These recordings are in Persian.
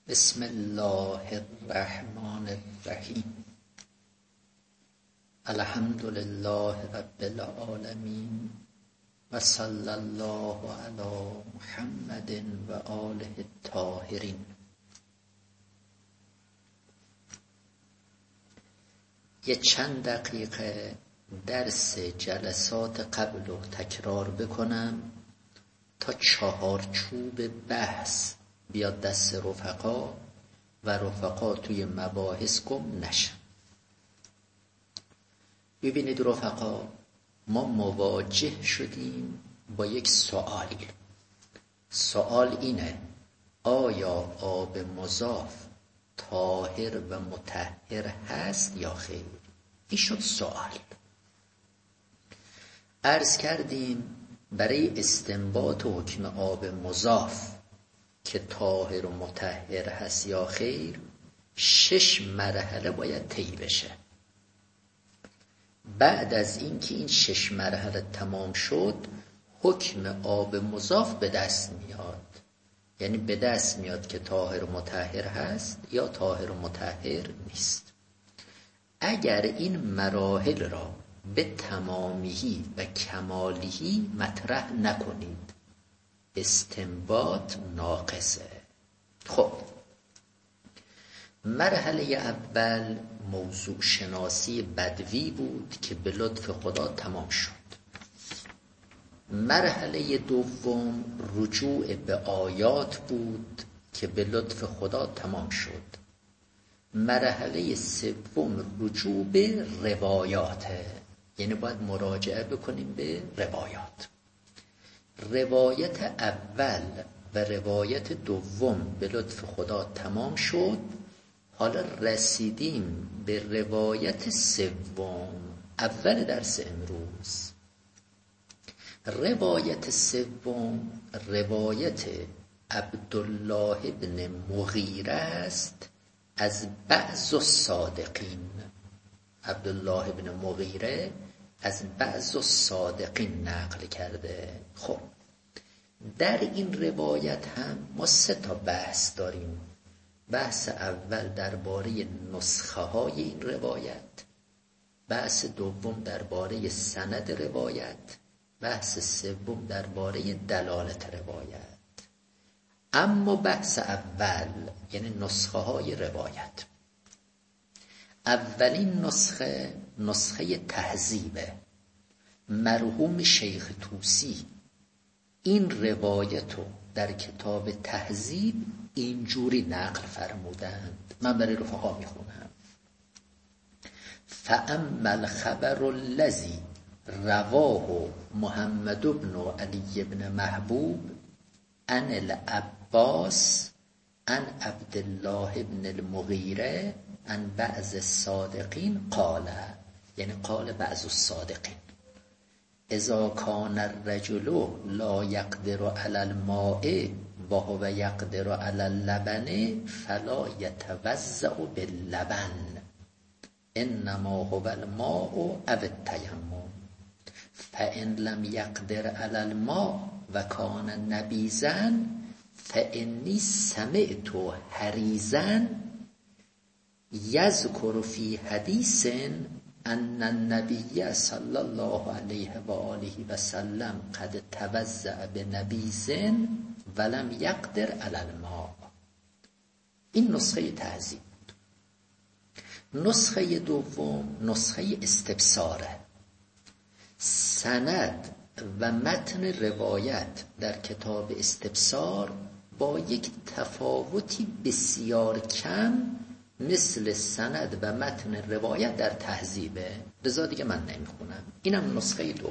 بسم الله الرحمن الرحیم. الحمد لله رب العالمین و صلی الله علی محمد و آله الطاهرین. یه چند دقیقه درس جلسات قبل رو تکرار بکنم تا چهارچوب بحث بیاد دست رفقا و رفقا توی مباحث گم نشن. ببینید رفقا، ما مواجه شدیم با یک سوال اینه: آیا آب مضاف طاهر و مطهر هست یا خیر؟ این شد سوال. عرض کردیم برای استنباط حکم آب مضاف که طاهر و مطهر هست یا خیر 6 مرحله باید طی بشه. بعد از اینکه این 6 مرحله تمام شد حکم آب مضاف به دست میاد، یعنی به دست میاد که طاهر و مطهر هست یا طاهر و مطهر نیست. اگر این مراحل را به تمامیه و کمالیه مطرح نکنید استنباط ناقصه. خب، مرحله اول موضوع شناسی بدوی بود که به لطف خدا تمام شد. مرحله دوم رجوع به آیات بود که به لطف خدا تمام شد. مرحله سوم رجوع به روایاته، یعنی باید مراجعه بکنیم به روایات. روایت اول و روایت دوم به لطف خدا تمام شد. حالا رسیدیم به روایت سوم، اول درس امروز. روایت سوم روایت عبدالله بن مغیره است از بعض الصادقین. عبدالله بن مغیره از بعض الصادقین نقل کرده. خب، در این روایت هم ما 3 بحث داریم. بحث اول درباره نسخه های این روایت، بحث دوم درباره سند روایت، بحث سوم درباره دلالت روایت. اما بحث اول یعنی نسخه های روایت، اولین نسخه تهذیبه. مرحوم شیخ طوسی این روایتو در کتاب تهذیب اینجوری نقل فرمودند، من برای رفقا میخونم: فاما الخبر الذی رواه محمد بن علی بن محبوب عن العباس عن عبدالله بن المغیره عن بعض الصادقین قال، یعنی قال بعض الصادقین: اذا كان الرجل لا يقدر على الماء وهو يقدر على اللبن فلا يتوضأ باللبن انما هو الماء او التيمم فان لم يقدر على الماء وكان نبيذا فاني سمعت حريزا يذكر في حديث ان النبي صلی الله علیه و آله و سلم قد توضأ بنبیذ ولم یقدر علی الماء. این نسخه تهذیب. نسخه دوم نسخه استبصاره. سند و متن روایت در کتاب استبصار با یک تفاوتی بسیار کم مثل سند و متن روایت در تهذیبه. لذا دیگه من نمیخونم. اینم نسخه دوم.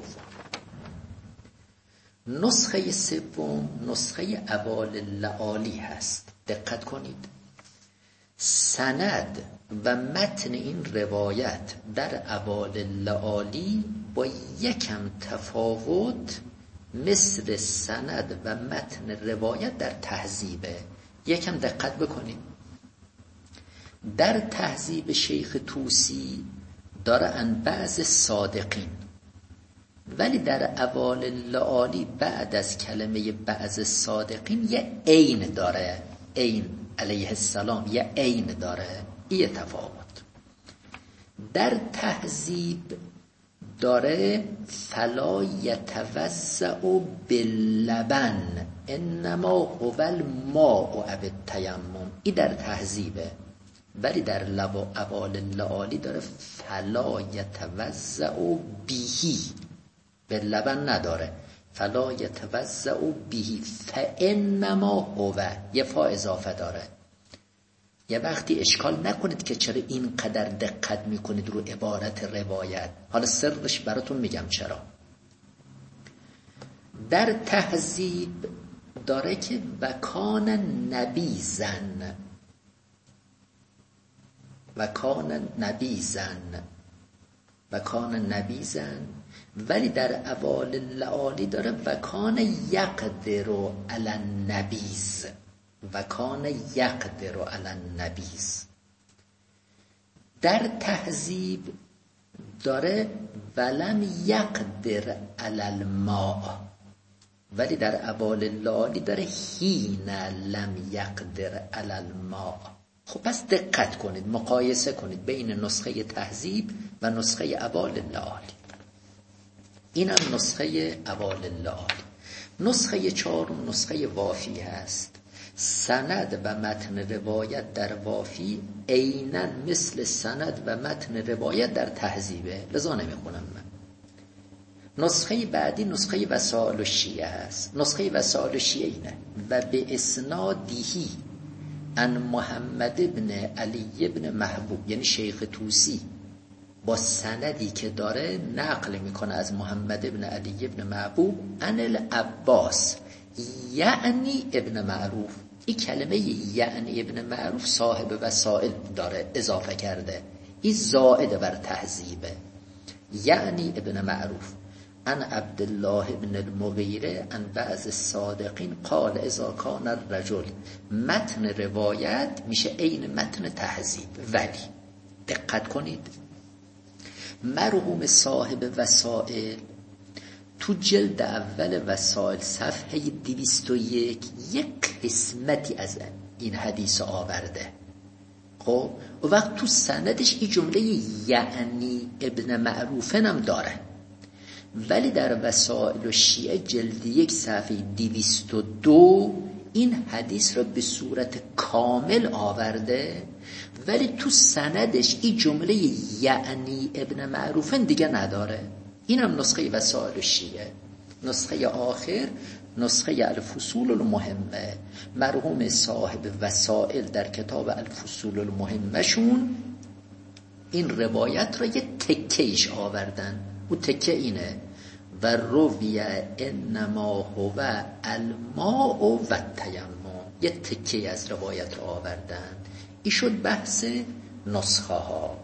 نسخه سوم نسخه اوال اللعالی هست. دقت کنید، سند و متن این روایت در اوال اللعالی با یکم تفاوت مثل سند و متن روایت در تهذیبه. یکم دقت بکنید. در تهذیب شیخ طوسی داره ان بعض صادقین، ولی در اوال اللعالی بعد از کلمه بعض صادقین یه عین داره. عین علیه السلام یه عین داره، این تفاوت. در تهذیب داره فلا یتوضأ باللبن انما هو الماء او التیمم، این در تهذیبه. ولی در اول اللعالی داره فلا یتوضأ بهی، باللبن نداره، فلا یتوضأ بهی فانما هو، یه فا اضافه داره. یه وقتی اشکال نکنید که چرا اینقدر دقت میکنید رو عبارت روایت. حالا سرش براتون میگم چرا. در تهذیب داره که وکان نبیذن، وکان نبیذن، وکان نبیذن. ولی در اوال اللعالی داره وکان یقدر علی النبیذ، وکان یقدر علی النبیذ. در تهذیب داره ولم یقدر علی الماء، ولی در اوال اللعالی داره حین لم یقدر علی الماء. خب پس دقت کنید، مقایسه کنید بین نسخه تهذیب و نسخه اوال اللعالی. اینم نسخه اوال اللعالی. نسخه چهارم نسخه وافی هست. سند و متن روایت در وافی عیناً مثل سند و متن روایت در تهذیبه، لذا نمیخونم من. نسخه بعدی نسخه وسائل الشیعه هست. نسخه وسائل الشیعه اینه و به اسنادیهی ان محمد ابن علی ابن محبوب، یعنی شیخ طوسی با سندی که داره نقل میکنه از محمد ابن علی ابن محبوب ان العباس یعنی ابن معروف. این کلمه یعنی ابن معروف صاحب وسائل داره اضافه کرده، این زائد بر تهذیبه. یعنی ابن معروف ان عبدالله ابن المغیره ان بعض الصادقین قال اذا کان الرجل، متن روایت میشه عین متن تهذیب. ولی دقت کنید، مرحوم صاحب وسائل تو جلد اول وسائل صفحه 201 یک قسمتی از این حدیث آورده. خب و وقت تو سندش این جمله یعنی ابن معروفن هم داره، ولی در وسائل شیعه جلد 1 صفحه 202 این حدیث را به صورت کامل آورده، ولی تو سندش این جمله یعنی ابن معروفن دیگه نداره. اینم نسخه وسائل شیعه. نسخه آخر نسخه الفصول المهمه، مرحوم صاحب وسائل در کتاب الفصول المهمه شون این روایت را یه تکهش آوردن. او تکه اینه و روی انما هو الماء و التیمم، یه تکه از روایت را آوردن. این شد بحث نسخه ها.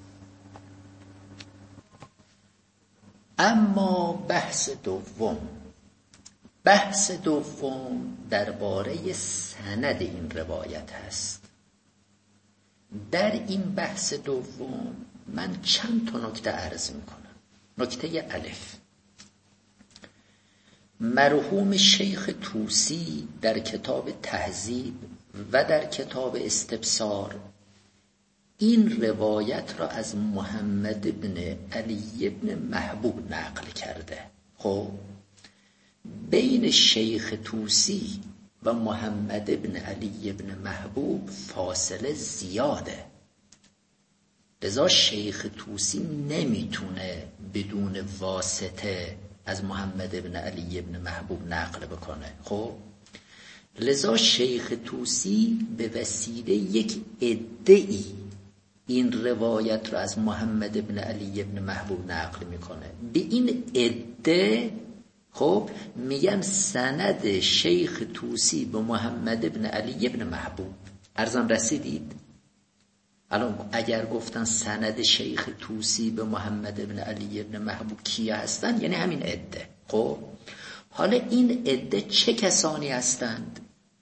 اما بحث دوم، بحث دوم درباره سند این روایت هست. در این بحث دوم من چند تا نکته عرض میکنم. نکته الف، مرحوم شیخ طوسی در کتاب تهذیب و در کتاب استبصار این روایت را از محمد بن علی بن محبوب نقل کرده. خب بین شیخ طوسی و محمد بن علی بن محبوب فاصله زیاده، لذا شیخ طوسی نمیتونه بدون واسطه از محمد بن علی بن محبوب نقل بکنه. خب لذا شیخ طوسی به وسیله یک ادعی این روایت رو از محمد بن علی بن محبوب نقل میکنه. به این ادعا خب میگن سند شیخ طوسی به محمد بن علی بن محبوب. عرضم رسیدید؟ الان اگر گفتن سند شیخ طوسی به محمد بن علی بن محبوب کیه هستن، یعنی همین ادعا. خب حالا این ادعا چه کسانی هستند؟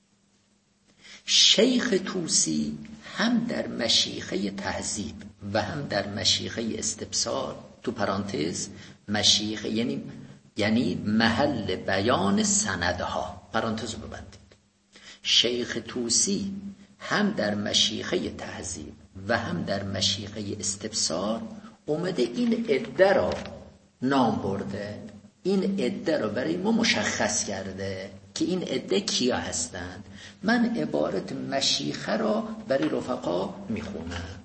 شیخ طوسی هم در مشیخه تهذیب و هم در مشیخه استبصار، تو پرانتز مشیخه یعنی محل بیان سندها، پرانتز رو ببندید. شیخ طوسی هم در مشیخه تهذیب و هم در مشیخه استبصار اومده این عده را نام برده، این عده را برای ما مشخص کرده که این عده کیا هستند. من عبارت مشیخه را برای رفقا میخونم.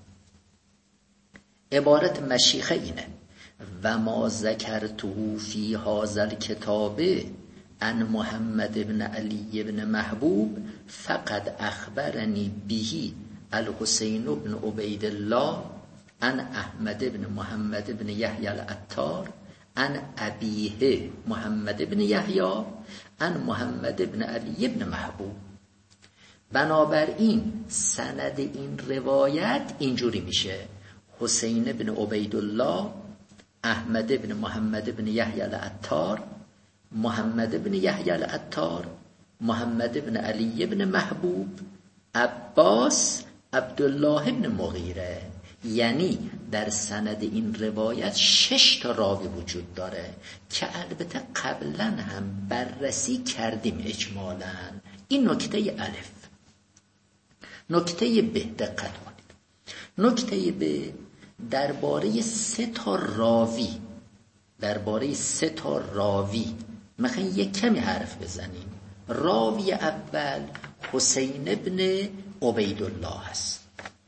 عبارت مشیخه اینه: و ما ذکرته فی هذا الکتاب عن محمد بن علی بن محبوب فقد اخبرنی به الحسین بن عبید الله عن احمد بن محمد بن یحیی العطار عن ابیه محمد بن یحیی عن محمد بن علی بن محبوب. بنابراین سند این روایت اینجوری میشه: حسین بن عبید الله، احمد بن محمد بن یحیی العطار، محمد بن یحیی العطار، محمد بن علی بن محبوب، عباس، عبدالله بن مغیره. یعنی در سند این روایت 6 تا راوی وجود داره که البته قبلا هم بررسی کردیم اجمالا. این نکته الف. نکته ب، دقت کنید. نکته ب درباره 3 تا راوی مثلا یک کمی حرف بزنیم. راوی اول حسین بن عبید الله است.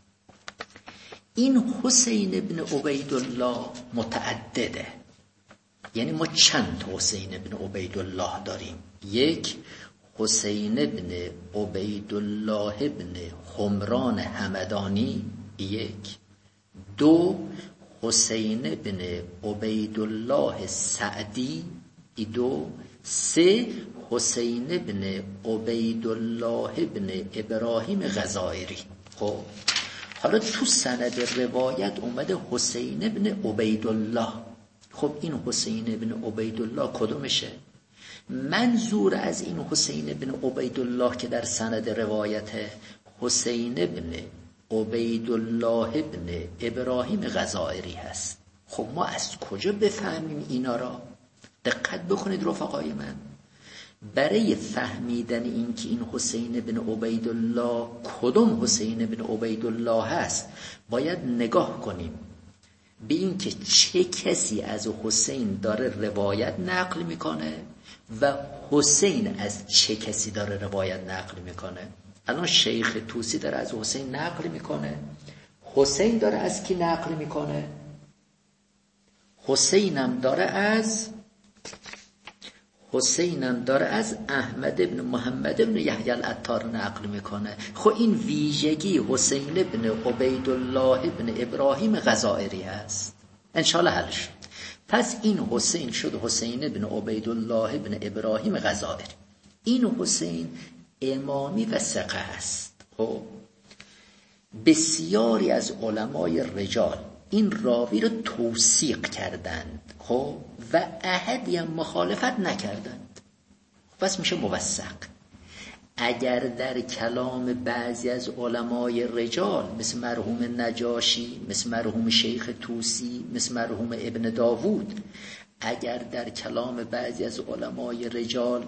این حسین بن عبید الله متعدده، یعنی ما چند تا حسین بن عبید الله داریم. یک، حسین بن عبید الله بن حمران همدانی. یک. 2، حسین بن عبید الله سعدی. 2. 3، حسین بن عبید الله بن ابراهیم غزائری. خب حالا تو سند روایت اومده حسین بن عبید الله. خب این حسین بن عبید الله کدومشه؟ منظور از این حسین بن عبید الله که در سند روایت حسین بن عبید الله بن ابراهیم غزائری هست. خب ما از کجا بفهمیم اینا را؟ دقت بکنید رفقای من. برای فهمیدن این که این حسین بن عبید الله کدوم حسین بن عبید الله هست باید نگاه کنیم به این که چه کسی از حسین داره روایت نقل میکنه و حسین از چه کسی داره روایت نقل میکنه. الان شیخ طوسی داره از حسین نقل میکنه، حسین داره از کی نقل میکنه؟ حسینم داره از احمد بن محمد بن یحیی العطار نقل میکنه. خب این ویژگی حسین بن عبید الله بن ابراهیم غزائری هست. انشالله حل شد. پس این حسین شد حسین بن عبید الله بن ابراهیم غزائری. این حسین امامی و ثقه است. خب بسیاری از علمای رجال این راوی رو توثیق کردند، خب و احدی هم مخالفت نکردند. پس میشه موثق. اگر در کلام بعضی از علمای رجال مثل مرحوم نجاشی، مثل مرحوم شیخ طوسی، مثل مرحوم ابن داوود، اگر در کلام بعضی از علمای رجال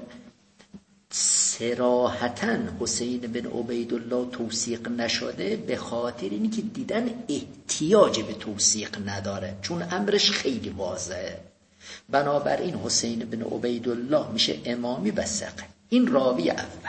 صراحتاً حسین بن عبید الله توثیق نشده، به خاطر اینی که دیدن احتیاج به توثیق نداره، چون امرش خیلی واضحه. بنابراین حسین بن عبید الله میشه امامی و ثقه. این راوی اول.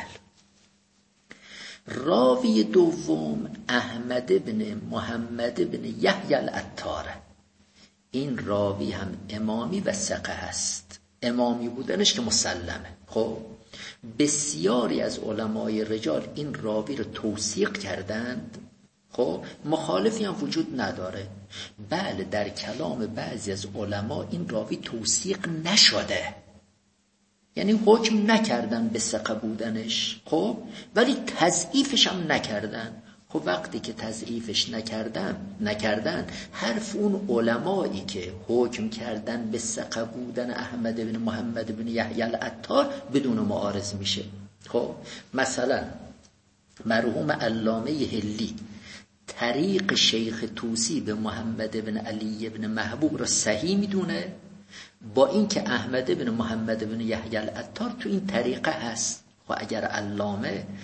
راوی دوم احمد بن محمد بن یحیی العطار. این راوی هم امامی و ثقه هست. امامی بودنش که مسلمه. خب بسیاری از علمای رجال این راوی رو توثیق کردند. خب مخالفی هم وجود نداره. بله در کلام بعضی از علما این راوی توثیق نشده، یعنی حکم نکردن به ثقه بودنش، خب ولی تضعیفش هم نکردن. خب وقتی که تضعیفش نکردن حرف اون علمایی که حکم کردن به ثقه بودن احمد بن محمد بن یحیی العطار بدون معارض میشه. خب مثلا مرحوم علامه حلی طریق شیخ طوسی به محمد بن علی بن محبوب را صحیح میدونه، با اینکه احمد بن محمد بن یحیی العطار تو این طریقه هست. و اگر علامه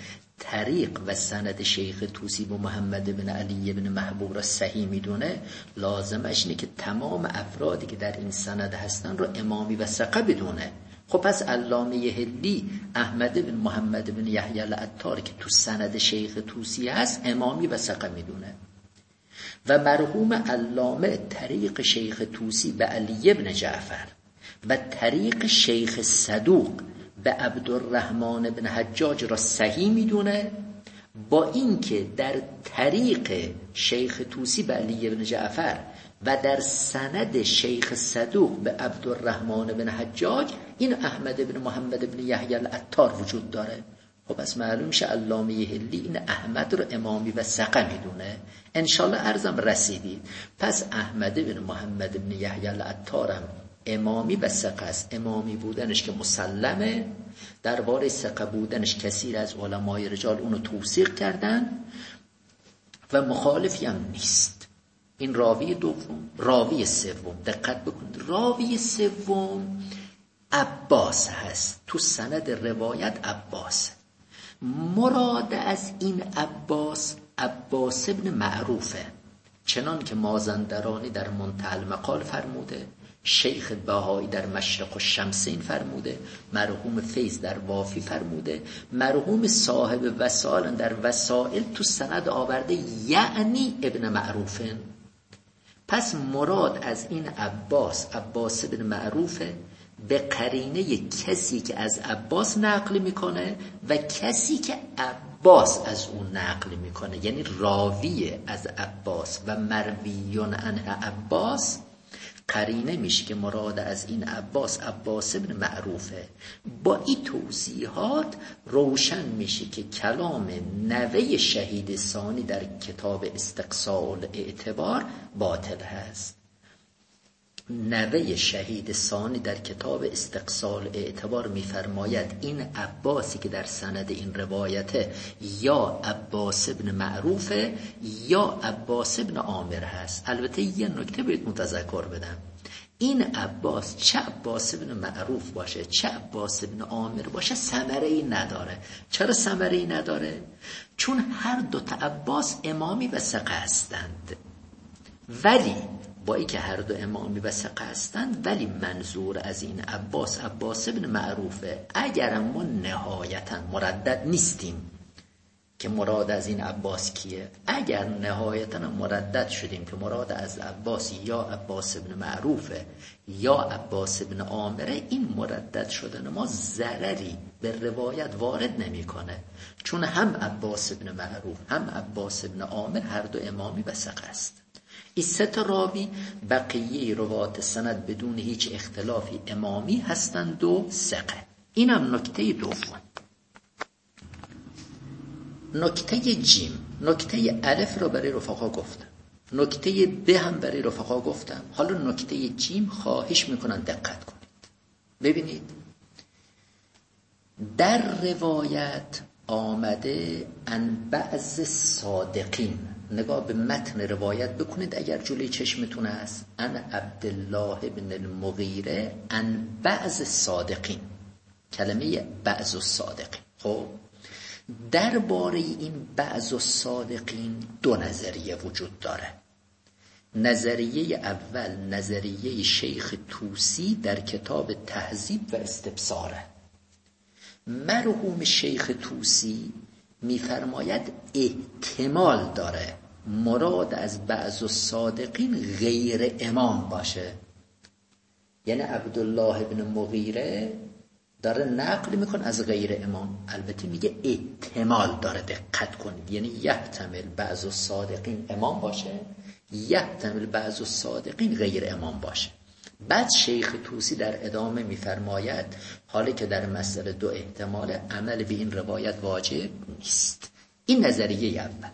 طریق و سند شیخ طوسی و محمد بن علی بن محبوب را صحیح میدونه، لازمش اینه که تمام افرادی که در این سند هستن رو امامی و ثقه بدونه. خب پس علامه حلی احمد بن محمد بن یحیی العطار که تو سند شیخ طوسی هست امامی و ثقه میدونه. و مرحوم علامه طریق شیخ طوسی به علی بن جعفر و طریق شیخ صدوق به عبدالرحمن بن حجاج را صحیح میدونه، با اینکه در طریق شیخ طوسی به علی بن جعفر و در سند شیخ صدوق به عبدالرحمن بن حجاج این احمد بن محمد بن یحیی العطار وجود داره. خب پس معلوم میشه علامه حلی این احمد رو امامی و ثقه میدونه. انشالله عرضم رسیدید. پس احمد بن محمد بن یحیی العطارم امامی و ثقه است. امامی بودنش که مسلمه، درباره ثقه بودنش کثیر از علمای رجال اونو توثیق کردن و مخالفی هم نیست. این راوی دوم. راوی سوم دقت بکنید، راوی سوم عباس هست. تو سند روایت عباس. مراد از این عباس ابن معروفه، چنان که مازندرانی در منتهی المقال فرموده، شیخ بهایی در مشرق الشمسین فرموده، مرحوم فیض در وافی فرموده، مرحوم صاحب وسائل در وسائل تو سند آورده، یعنی ابن معروفه. پس مراد از این عباس ابن معروفه، به قرینه کسی که از عباس نقل میکنه و کسی که عباس از اون نقل میکنه، یعنی راوی از عباس و مرویون عنه عباس. قرینه میشه که مراد از این عباس ابن معروفه. با این توضیحات روشن میشه که کلام نوه شهید ثانی در کتاب استقصال اعتبار باطل هست. نوه شهید ثانی در کتاب استقصال اعتبار میفرماید این عباسی که در سند این روایته یا عباس ابن معروفه یا عباس ابن عامر هست. البته یه نکته باید متذکر بدم، این عباس چه عباس ابن معروف باشه چه عباس ابن عامر باشه ثمره‌ای نداره. چرا ثمره‌ای نداره؟ چون هر دو تا عباس امامی و ثقه هستند، ولی با اینکه هر دو امامی و ثقه هستند، ولی منظور از این عباس ابن معروفه. اگر ما نهایتا مردد نیستیم که مراد از این عباس کیه، اگر نهایتا مردد شدیم که مراد از عباس یا عباس ابن معروفه یا عباس ابن عامره، این مردد شدن ما ضرری به روایت وارد نمیکنه، چون هم عباس ابن معروف هم عباس ابن عامر هر دو امامی و ثقه است. این سه تا راوی بقیه روات سند بدون هیچ اختلافی امامی هستند و ثقه. اینم نکته دوم. نکته جیم، نکته الف رو برای رفقا گفتم، نکته ب هم برای رفقا گفتم. حالا نکته جیم خواهش میکنن دقت کنید. ببینید در روایت آمده ان بعض صادقین، نگاه به متن روایت بکنید اگر جلوی چشمتون هست، ان عبدالله بن المغیره ان بعض صادقین، کلمه بعض الصادقین. خب درباره این بعض الصادقین دو نظریه وجود داره. نظریه اول نظریه شیخ طوسی در کتاب تهذیب و استبصاره. مرحوم شیخ طوسی میفرماید احتمال داره مراد از بعض الصادقین غیر امام باشه، یعنی عبدالله بن مغیره داره نقل میکنه از غیر امام، البته میگه احتمال داره، دقت کنید، یعنی یحتمل بعض الصادقین امام باشه، یحتمل بعض الصادقین غیر امام باشه. بعد شیخ طوسی در ادامه میفرماید حالی که در مسئله دو احتمال، عمل به این روایت واجب نیست. این نظریه اول.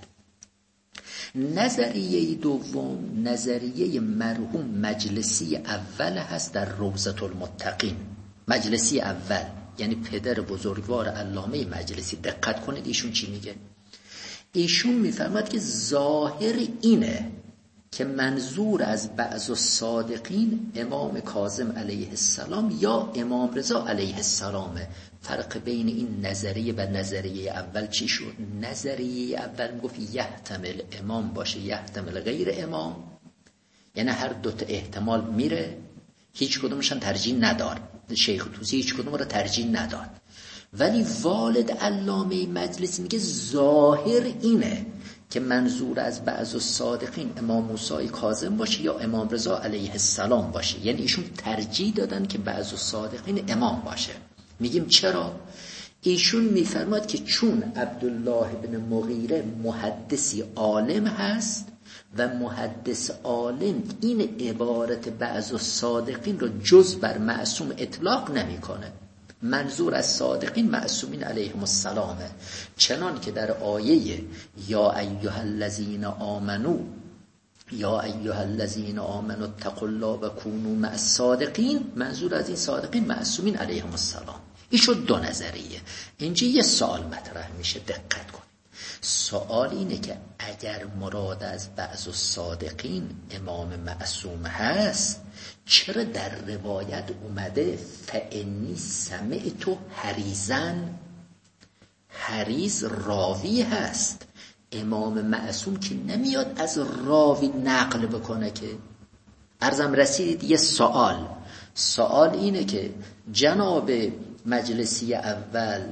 نظریه دوم نظریه مرحوم مجلسی اول هست در روضة المتقین. مجلسی اول یعنی پدر بزرگوار علامه مجلسی. دقت کنید ایشون چی میگه. ایشون میفرماید که ظاهر اینه که منظور از بعض الصادقین امام کاظم علیه السلام یا امام رضا علیه السلامه. فرق بین این نظریه و نظریه اول چی شد؟ نظریه اول میگفت یحتمل امام باشه یحتمل غیر امام، یعنی هر دوتا احتمال میره، هیچ کدومشان ترجیح نداد. شیخ طوسی هیچ کدوم رو ترجیح نداد. ولی والد علامه مجلسی میگه ظاهر اینه که منظور از بعض الصادقین امام موسی کاظم باشه یا امام رضا علیه السلام باشه. یعنی ایشون ترجیح دادن که بعض الصادقین امام باشه. میگیم چرا؟ ایشون میفرماد که چون عبدالله بن مغیره محدثی عالم هست و محدث عالم این عبارت بعض الصادقین رو جز بر معصوم اطلاق نمیکنه. منظور از صادقین معصومین علیهم السلامه، چنان که در آیه یا ایها الذین آمنو یا ایها الذین آمنوا اتقوا الله و کونوا مع الصادقین، منظور از این صادقین معصومین علیهم السلام. این شد دو نظریه. اینجا یه سوال مطرح میشه، دقت کن. سوال اینه که اگر مراد از بعض الصادقین امام معصوم هست، چرا در روایت اومده فانی سمعت حریزن؟ حریز راوی هست، امام معصوم که نمیاد از راوی نقل بکنه که. عرضم رسید یه سوال اینه که جناب مجلسی اول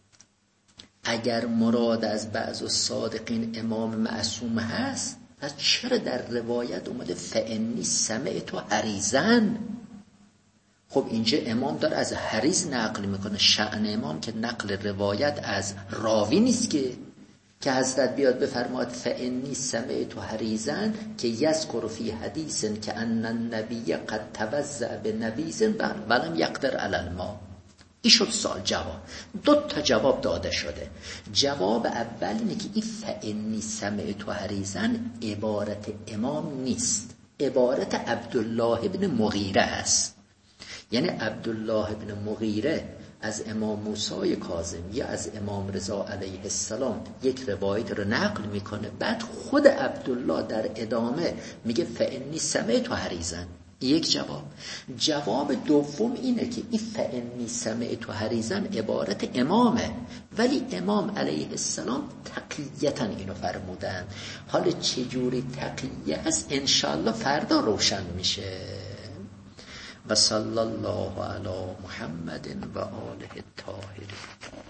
اگر مراد از بعض الصادقین امام معصوم هست، پس چرا در روایت اومده فانی سمعت حریزن؟ خب اینجا امام داره از حریز نقل میکنه. شأن امام که نقل روایت از راوی نیست که حضرت بیاد بفرماد فانی سمعت حریزن که یذکر فی حدیث که ان النبی قد توضأ بنبیذ ولم یقدر علی الماء. این شد سال. جواب دو تا جواب داده شده. جواب اول اینه که این فانی سمعت حریزن عبارت امام نیست، عبارت عبدالله بن مغیره است. یعنی عبدالله بن مغیره از امام موسی کاظم یا از امام رضا علیه السلام یک روایت رو نقل میکنه، بعد خود عبدالله در ادامه میگه فانی سمعت حریزن. یک جواب. جواب دوم اینه که این فانی سمعت حریزن عبارت امامه، ولی امام علیه السلام تقیتا اینو فرمودن. حالا چجوری تقیه هست انشالله فردا روشن میشه. و صلی الله علی محمد و آله الطاهرین.